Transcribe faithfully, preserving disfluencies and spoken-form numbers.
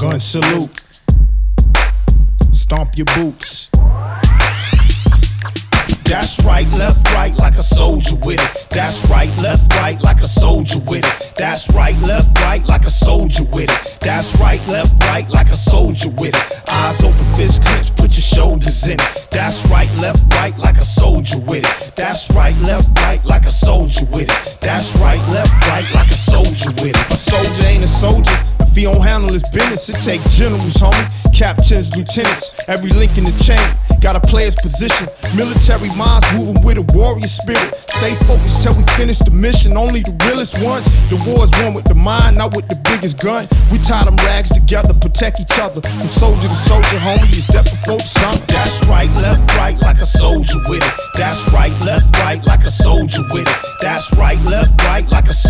gun salute. Stomp your boots. That's right, left, right, like a soldier with it. That's right, left, right, like a soldier with it. That's right, left, right, like a soldier with it. That's right, left, right, like a soldier with it. Eyes open, fist clenched, put your shoulders in it. That's right, left, right, like a soldier with it. That's right, left, right, like a soldier with it. That's right, left, right, like a soldier with it. A soldier ain't a soldier if he don't handle his business. It take generals, homie, captains, lieutenants, every link in the chain. Gotta play his position. Military minds moving with a warrior spirit. Stay focused till we finish the mission. Only the realest ones. The war's won with the mind, not with the biggest gun. We tie them rags together, protect each other. From soldier to soldier, homie, it's death before the sun. That's right, left, right, like a soldier with it. That's right, left, right, like a soldier with it. That's right, left, right, like a soldier.